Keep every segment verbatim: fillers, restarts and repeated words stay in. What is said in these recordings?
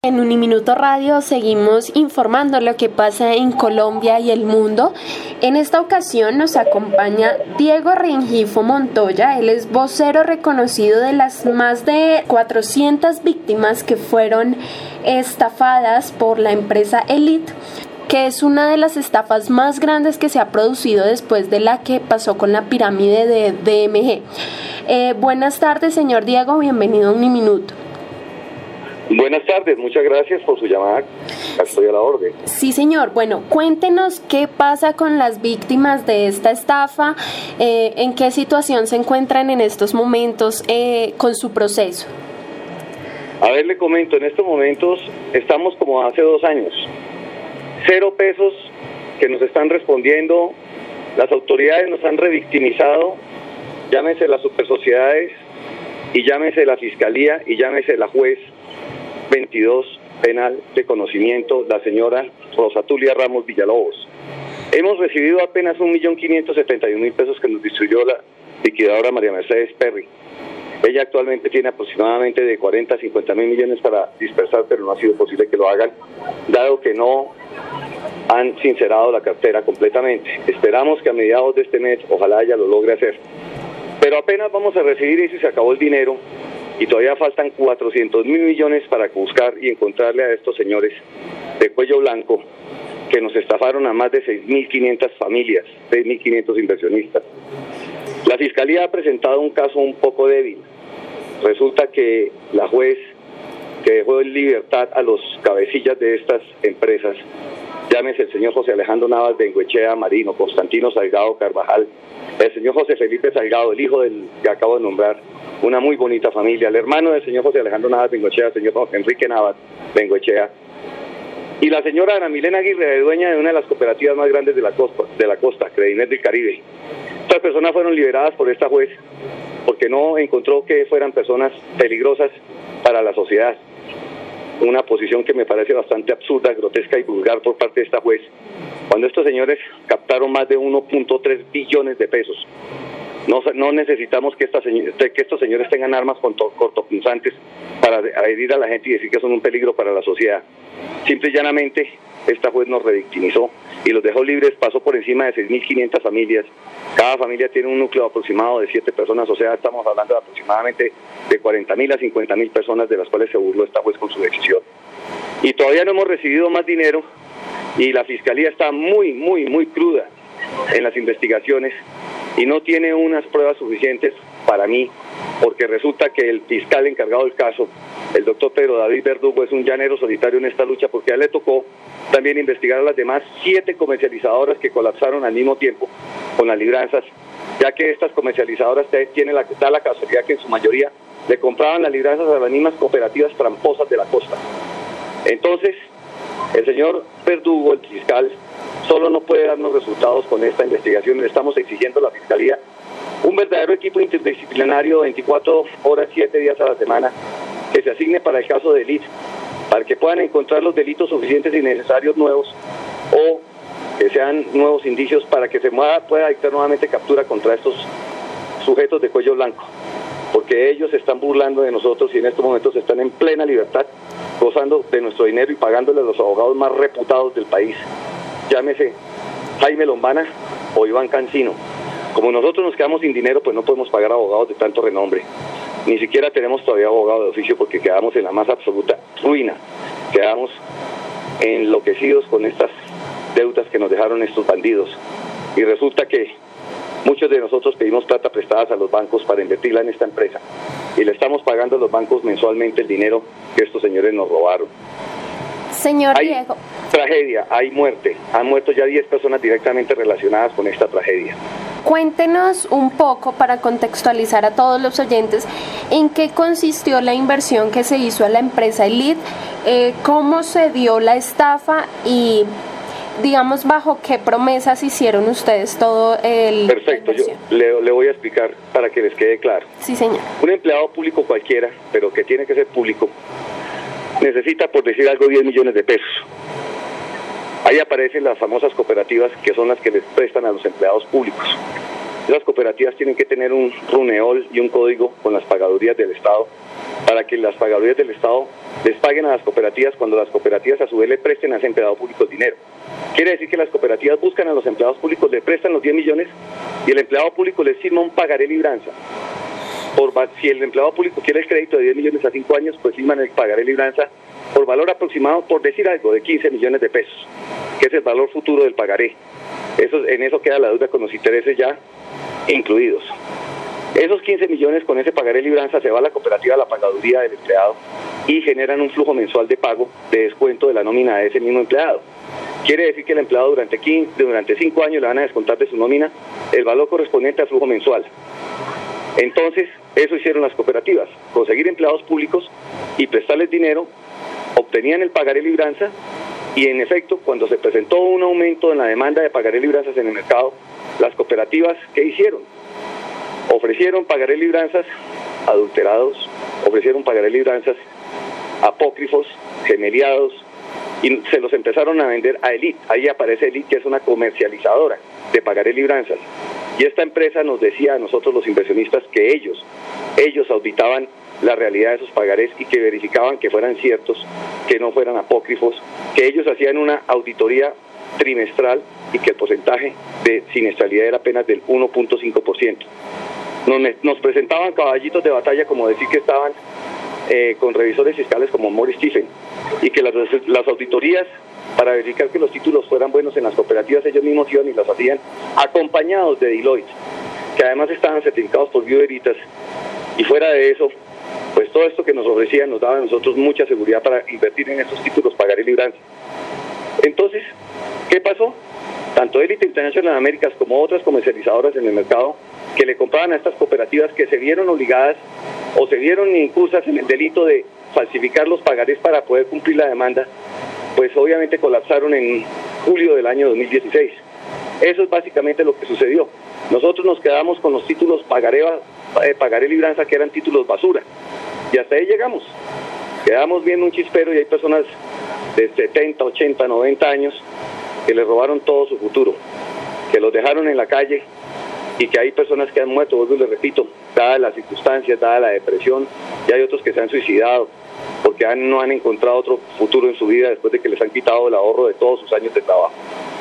En Uniminuto Radio seguimos informando lo que pasa en Colombia y el mundo. En esta ocasión nos acompaña Diego Rengifo Montoya. Él es vocero reconocido de las más de cuatrocientas víctimas que fueron estafadas por la empresa Elite, que es una de las estafas más grandes que se ha producido después de la que pasó con la pirámide de D M G. Eh, buenas tardes, señor Diego, bienvenido a Uniminuto. Buenas tardes, muchas gracias por su llamada, estoy a la orden. Sí, señor. Bueno, cuéntenos qué pasa con las víctimas de esta estafa, eh, en qué situación se encuentran en estos momentos eh, con su proceso. A ver, le comento, en estos momentos estamos como hace dos años, cero pesos que nos están respondiendo, las autoridades nos han revictimizado, llámese las supersociedades y llámese la fiscalía y llámese la juez veintidós penal de conocimiento, la señora Rosa Tulia Ramos Villalobos. Hemos recibido apenas un millón quinientos setenta y un mil pesos que nos distribuyó la liquidadora María Mercedes Perry. Ella actualmente tiene aproximadamente de cuarenta a cincuenta mil millones para dispersar, pero no ha sido posible que lo hagan, dado que no han sincerado la cartera completamente. Esperamos que a mediados de este mes, ojalá ella lo logre hacer. Pero apenas vamos a recibir eso y se acabó el dinero, y todavía faltan cuatrocientos mil millones para buscar y encontrarle a estos señores de cuello blanco que nos estafaron a más de seis mil quinientas familias, seis mil quinientos inversionistas. La Fiscalía ha presentado un caso un poco débil. Resulta que la juez que dejó en libertad a los cabecillas de estas empresas, llámese el señor José Alejandro Navas Bengoechea Marino, Constantino Salgado Carvajal, el señor José Felipe Salgado, el hijo del que acabo de nombrar, una muy bonita familia, el hermano del señor José Alejandro Navas Bengoechea, el señor Enrique Navas Bengoechea, y la señora Ana Milena Aguirre, dueña de una de las cooperativas más grandes de la costa, de la costa, Credinet del Caribe. Estas personas fueron liberadas por esta juez porque no encontró que fueran personas peligrosas para la sociedad. Una posición que me parece bastante absurda, grotesca y vulgar por parte de esta juez, cuando estos señores captaron más de uno punto tres billones de pesos. No, no necesitamos que, esta, que estos señores tengan armas cortopunzantes para herir a la gente y decir que son un peligro para la sociedad. Simple y llanamente, esta juez nos revictimizó y los dejó libres, pasó por encima de seis mil quinientas familias. Cada familia tiene un núcleo aproximado de siete personas, o sea, estamos hablando de aproximadamente de cuarenta mil a cincuenta mil personas de las cuales se burló esta juez con su decisión. Y todavía no hemos recibido más dinero y la Fiscalía está muy, muy, muy cruda en las investigaciones y no tiene unas pruebas suficientes para mí, porque resulta que el fiscal encargado del caso, el doctor Pedro David Verdugo, es un llanero solitario en esta lucha, porque a él le tocó también investigar a las demás siete comercializadoras que colapsaron al mismo tiempo con las libranzas, ya que estas comercializadoras tienen la, da la casualidad que en su mayoría le compraban las libranzas a las mismas cooperativas tramposas de la costa. Entonces, el señor Verdugo, el fiscal, solo no puede darnos resultados con esta investigación. Le estamos exigiendo a la Fiscalía un verdadero equipo interdisciplinario, veinticuatro horas, siete días a la semana, que se asigne para el caso de Elite, para que puedan encontrar los delitos suficientes y necesarios nuevos, o que sean nuevos indicios para que se pueda dictar nuevamente captura contra estos sujetos de cuello blanco, porque ellos se están burlando de nosotros y en estos momentos están en plena libertad, gozando de nuestro dinero y pagándole a los abogados más reputados del país, llámese Jaime Lombana o Iván Cancino. Como nosotros nos quedamos sin dinero, pues no podemos pagar abogados de tanto renombre. Ni siquiera tenemos todavía abogado de oficio porque quedamos en la más absoluta ruina. Quedamos enloquecidos con estas deudas que nos dejaron estos bandidos. Y resulta que muchos de nosotros pedimos plata prestadas a los bancos para invertirla en esta empresa. Y le estamos pagando a los bancos mensualmente el dinero que estos señores nos robaron. Señor hay Diego. Tragedia, hay muerte. Han muerto ya diez personas directamente relacionadas con esta tragedia. Cuéntenos un poco, para contextualizar a todos los oyentes, en qué consistió la inversión que se hizo a la empresa Elite, eh, cómo se dio la estafa y, digamos, bajo qué promesas hicieron ustedes todo el... Perfecto, yo le, le voy a explicar para que les quede claro. Sí, señor. Un empleado público cualquiera, pero que tiene que ser público, necesita, por decir algo, diez millones de pesos. Ahí aparecen las famosas cooperativas, que son las que les prestan a los empleados públicos. Las cooperativas tienen que tener un runeol y un código con las pagadurías del Estado para que las pagadurías del Estado les paguen a las cooperativas cuando las cooperativas a su vez le presten a ese empleado público el dinero. Quiere decir que las cooperativas buscan a los empleados públicos, le prestan los diez millones y el empleado público les firma un pagaré libranza. Por, si el empleado público quiere el crédito de diez millones a cinco años, pues firman el pagaré libranza por valor aproximado, por decir algo, de quince millones de pesos, que es el valor futuro del pagaré. Eso, en eso queda la deuda con los intereses ya incluidos. Esos quince millones con ese pagaré libranza se va a la cooperativa a la pagaduría del empleado y generan un flujo mensual de pago de descuento de la nómina de ese mismo empleado. Quiere decir que el empleado durante quince, durante cinco años le van a descontar de su nómina el valor correspondiente al flujo mensual. Entonces, eso hicieron las cooperativas, conseguir empleados públicos y prestarles dinero, obtenían el pagaré libranza y en efecto, cuando se presentó un aumento en la demanda de pagaré libranzas en el mercado, las cooperativas, ¿qué hicieron? Ofrecieron pagaré libranzas adulterados, ofrecieron pagaré libranzas apócrifos, gemeliados, y se los empezaron a vender a Elite. Ahí aparece Elite, que es una comercializadora de pagaré libranzas. Y esta empresa nos decía a nosotros los inversionistas que ellos, ellos auditaban la realidad de esos pagarés y que verificaban que fueran ciertos, que no fueran apócrifos, que ellos hacían una auditoría trimestral y que el porcentaje de siniestralidad era apenas del uno punto cinco por ciento. Nos, nos presentaban caballitos de batalla, como decir que estaban eh, con revisores fiscales como Morris Stephen, y que las, las auditorías para verificar que los títulos fueran buenos en las cooperativas ellos mismos iban y las hacían acompañados de Deloitte, que además estaban certificados por Bureau Veritas, y fuera de eso, pues todo esto que nos ofrecían nos daba a nosotros mucha seguridad para invertir en estos títulos, pagaré libranza. Entonces, ¿qué pasó? Tanto Elite International Americas como otras comercializadoras en el mercado que le compraban a estas cooperativas que se vieron obligadas o se vieron incursas en el delito de falsificar los pagarés para poder cumplir la demanda, pues obviamente colapsaron en julio del año dos mil dieciséis. Eso es básicamente lo que sucedió. Nosotros nos quedamos con los títulos pagaré, eh, pagaré libranza, que eran títulos basura, y hasta ahí llegamos. Quedamos viendo un chispero y hay personas de setenta, ochenta, noventa años que les robaron todo su futuro, que los dejaron en la calle y que hay personas que han muerto, vuelvo y les repito, dadas las circunstancias, dada la depresión, y hay otros que se han suicidado porque han, no han encontrado otro futuro en su vida después de que les han quitado el ahorro de todos sus años de trabajo.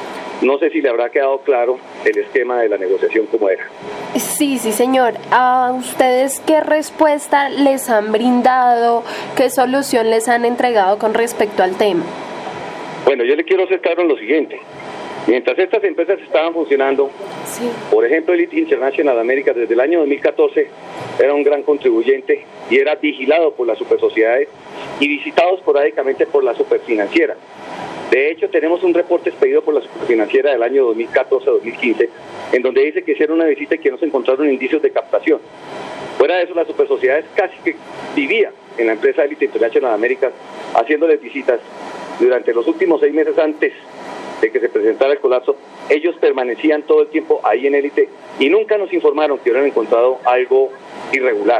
No sé si le habrá quedado claro el esquema de la negociación como era. Sí, sí, señor. ¿A ustedes qué respuesta les han brindado? ¿Qué solución les han entregado con respecto al tema? Bueno, yo le quiero hacer claro en lo siguiente. Mientras estas empresas estaban funcionando, sí. Por ejemplo, Elite International Americas desde el año dos mil catorce era un gran contribuyente y era vigilado por las supersociedades y visitado esporádicamente por la superfinanciera. De hecho, tenemos un reporte expedido por la superfinanciera del año dos mil catorce a dos mil quince, en donde dice que hicieron una visita y que no se encontraron indicios de captación. Fuera de eso, las supersociedades casi que vivían en la empresa Elite International Americas, haciéndoles visitas durante los últimos seis meses antes de que se presentara el colapso. Ellos permanecían todo el tiempo ahí en Elite y nunca nos informaron que hubieran encontrado algo irregular.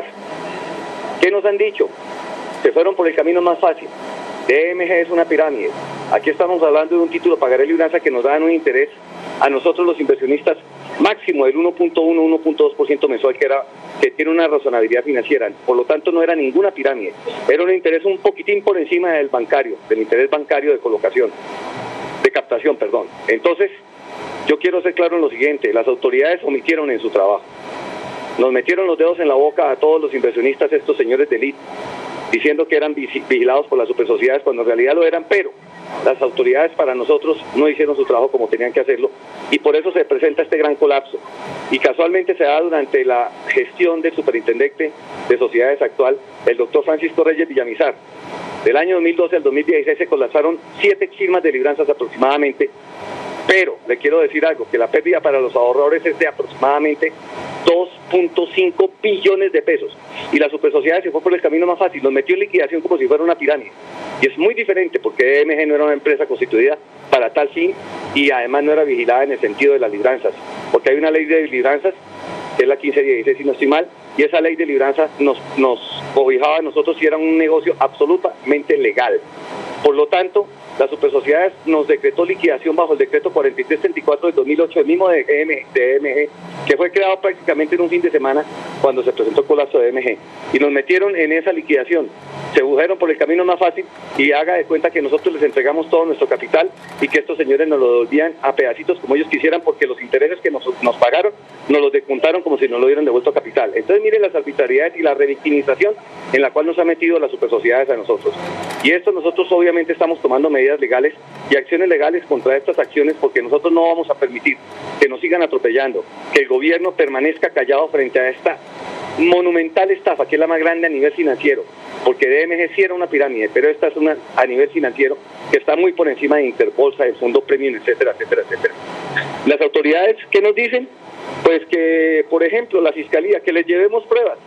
¿Qué nos han dicho? Se fueron por el camino más fácil. D M G es una pirámide. Aquí estamos hablando de un título pagaré libranza que nos dan un interés a nosotros los inversionistas máximo del uno punto uno, uno punto dos por ciento mensual, que era que tiene una razonabilidad financiera. Por lo tanto, no era ninguna pirámide. Era un interés un poquitín por encima del bancario, del interés bancario de colocación, de captación, perdón. Entonces, yo quiero ser claro en lo siguiente: las autoridades omitieron en su trabajo. Nos metieron los dedos en la boca a todos los inversionistas, estos señores de Elite, diciendo que eran vigilados por las supersociedades cuando en realidad lo eran, pero las autoridades para nosotros no hicieron su trabajo como tenían que hacerlo y por eso se presenta este gran colapso. Y casualmente se da durante la gestión del superintendente de sociedades actual, el doctor Francisco Reyes Villamizar. Del año dos mil doce al dos mil dieciséis se colapsaron siete firmas de libranzas aproximadamente, pero le quiero decir algo, que la pérdida para los ahorradores es de aproximadamente dos punto cinco billones de pesos. Y la supersociedad se fue por el camino más fácil, nos metió en liquidación como si fuera una pirámide. Y es muy diferente porque D M G no era una empresa constituida para tal fin y además no era vigilada en el sentido de las libranzas. Porque hay una ley de libranzas, que es la quince dieciséis si no estoy mal, y esa ley de libranza nos, nos cobijaba a nosotros si era un negocio absolutamente legal. Por lo tanto, las supersociedades nos decretó liquidación bajo el decreto cuarenta y tres treinta y cuatro del dos mil ocho, el mismo de E M G, que fue creado prácticamente en un fin de semana cuando se presentó el colapso de E M G. Y nos metieron en esa liquidación. Se bujaron por el camino más fácil y haga de cuenta que nosotros les entregamos todo nuestro capital y que estos señores nos lo devolvían a pedacitos como ellos quisieran, porque los intereses que nos, nos pagaron nos los descontaron como si nos lo hubieran devuelto a capital. Entonces miren las arbitrariedades y la revictimización en la cual nos han metido las supersociedades a nosotros. Y esto nosotros obviamente estamos tomando medidas legales y acciones legales contra estas acciones, porque nosotros no vamos a permitir que nos sigan atropellando, que el gobierno permanezca callado frente a esta monumental estafa, que es la más grande a nivel financiero, porque D M G sí era una pirámide, pero esta es una a nivel financiero que está muy por encima de Interbolsa, del Fondo Premium, etcétera, etcétera, etcétera. Las autoridades, ¿qué nos dicen? Pues que, por ejemplo, la Fiscalía, que les llevemos pruebas,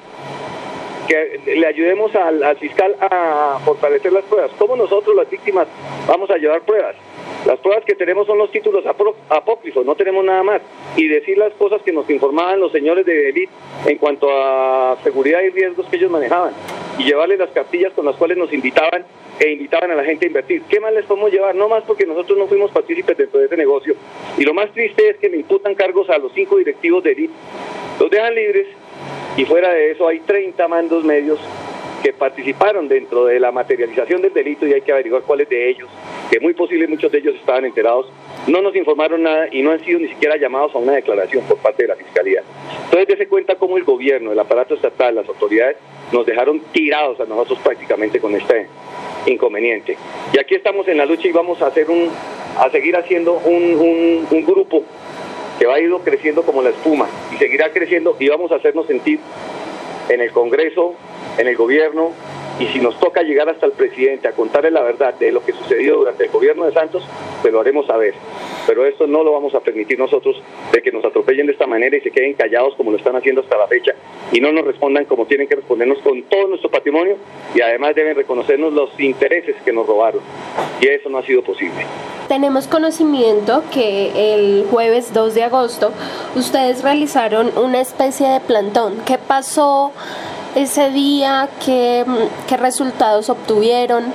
que le ayudemos al, al fiscal a fortalecer las pruebas. ¿Cómo nosotros, las víctimas, vamos a llevar pruebas? Las pruebas que tenemos son los títulos apócrifos, no tenemos nada más. Y decir las cosas que nos informaban los señores de élite en cuanto a seguridad y riesgos que ellos manejaban. Y llevarles las cartillas con las cuales nos invitaban e invitaban a la gente a invertir. ¿Qué más les podemos llevar? No más, porque nosotros no fuimos partícipes dentro de ese negocio. Y lo más triste es que le imputan cargos a los cinco directivos de élite. Los dejan libres y fuera de eso hay treinta mandos medios que participaron dentro de la materialización del delito, y hay que averiguar cuáles de ellos, que muy posible muchos de ellos estaban enterados, no nos informaron nada y no han sido ni siquiera llamados a una declaración por parte de la Fiscalía. Entonces dése cuenta cómo el gobierno, el aparato estatal, las autoridades nos dejaron tirados a nosotros prácticamente con este inconveniente. Y aquí estamos en la lucha y vamos a hacer un, a seguir haciendo un, un, un grupo que va a ir creciendo como la espuma y seguirá creciendo, y vamos a hacernos sentir en el Congreso, en el gobierno, y si nos toca llegar hasta el presidente a contarle la verdad de lo que sucedió durante el gobierno de Santos, pues lo haremos saber. Pero esto no lo vamos a permitir nosotros, de que nos atropellen de esta manera y se queden callados como lo están haciendo hasta la fecha y no nos respondan como tienen que respondernos con todo nuestro patrimonio, y además deben reconocernos los intereses que nos robaron, y eso no ha sido posible. Tenemos conocimiento que el jueves dos de agosto ustedes realizaron una especie de plantón. ¿Qué pasó ese día? ¿Qué, qué resultados obtuvieron?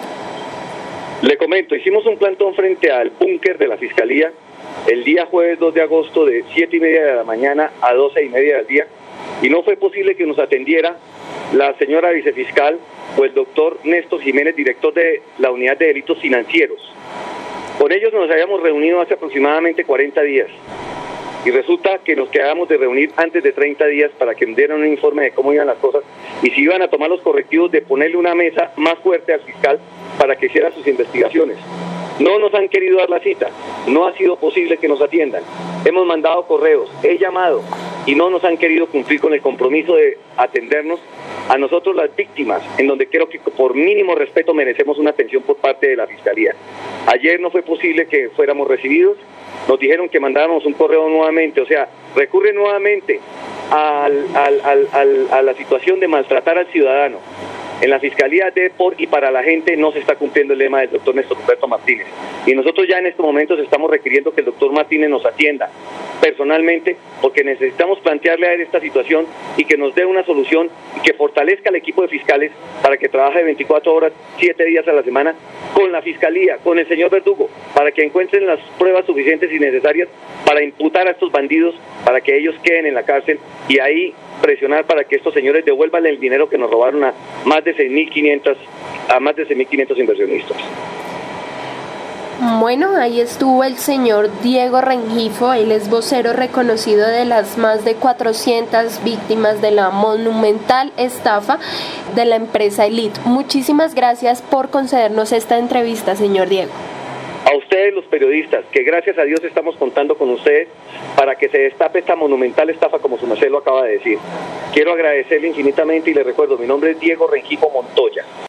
Le comento, hicimos un plantón frente al búnker de la Fiscalía el día jueves dos de agosto de siete y media de la mañana a doce y media del día, y no fue posible que nos atendiera la señora vicefiscal o el doctor Néstor Jiménez, director de la Unidad de Delitos Financieros. Con ellos nos habíamos reunido hace aproximadamente cuarenta días. Y resulta que nos quedamos de reunir antes de treinta días para que nos dieran un informe de cómo iban las cosas y si iban a tomar los correctivos de ponerle una mesa más fuerte al fiscal para que hiciera sus investigaciones. No nos han querido dar la cita, no ha sido posible que nos atiendan. Hemos mandado correos, he llamado y no nos han querido cumplir con el compromiso de atendernos a nosotros, las víctimas, en donde creo que por mínimo respeto merecemos una atención por parte de la Fiscalía. Ayer no fue posible que fuéramos recibidos, nos dijeron que mandáramos un correo nuevamente, o sea, recurre nuevamente al, al, al, al, a la situación de maltratar al ciudadano. En la Fiscalía de, por y para la gente no se está cumpliendo el lema del doctor Néstor Humberto Martínez. Y nosotros ya en estos momentos estamos requiriendo que el doctor Martínez nos atienda personalmente, porque necesitamos plantearle a él esta situación y que nos dé una solución y que fortalezca al equipo de fiscales para que trabaje veinticuatro horas, siete días a la semana con la Fiscalía, con el señor Verdugo, para que encuentren las pruebas suficientes y necesarias para imputar a estos bandidos, para que ellos queden en la cárcel y ahí presionar para que estos señores devuelvan el dinero que nos robaron a más de seis mil quinientos a más de seis mil quinientos inversionistas. Bueno, ahí estuvo el señor Diego Rengifo, él es vocero reconocido de las más de cuatrocientas víctimas de la monumental estafa de la empresa Elite. Muchísimas gracias por concedernos esta entrevista, señor Diego. A ustedes, los periodistas, que gracias a Dios estamos contando con ustedes para que se destape esta monumental estafa, como su merced lo acaba de decir. Quiero agradecerle infinitamente y le recuerdo, mi nombre es Diego Rengifo Montoya.